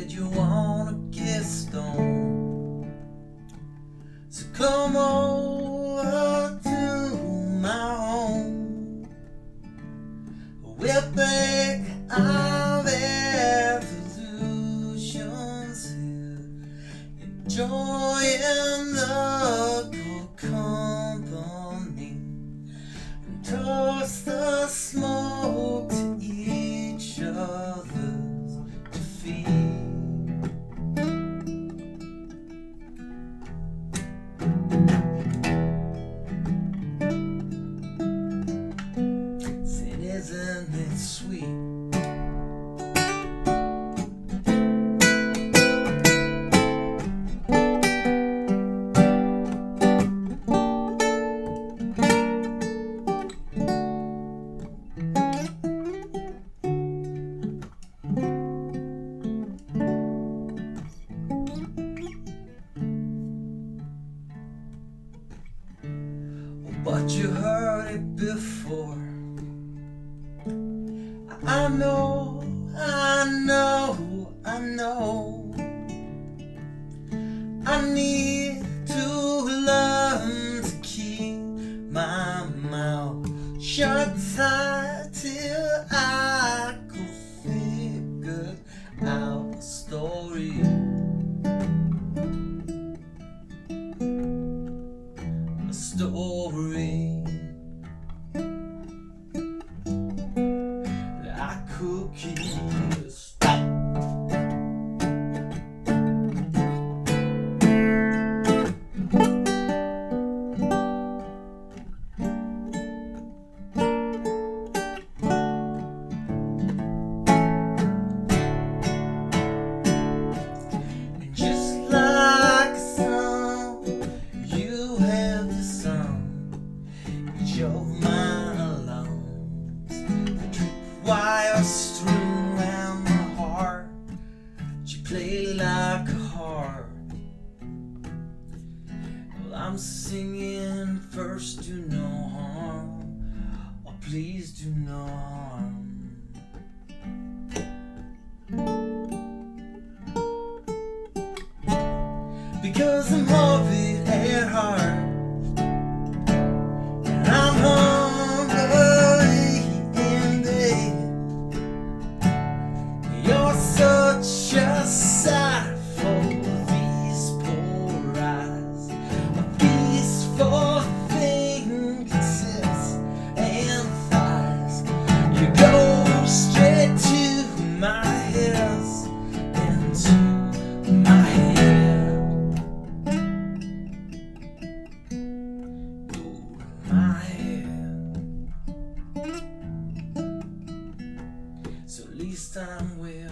said you wanna get stoned, so come over to my home. We'll think of evolutions here, enjoying the good company, and toss the smoke to each other's defeat. Said, isn't it sweet? But you heard it before. I know, I know, I know. I need to learn to keep my mouth shut tight till I could figure out a story. Story that I could keep a stop. And just like a song, you have the of my lungs, the tripwire strewn around my heart. She played like a harp. Well, I'm singing first, do no harm, oh please do no harm. Because I'm morbid at heart, I'm hungry in bed. You're such a sight for these poor eyes, a feast for fingertips and thighs. You go straight to my ears, into my head. So at least I'm with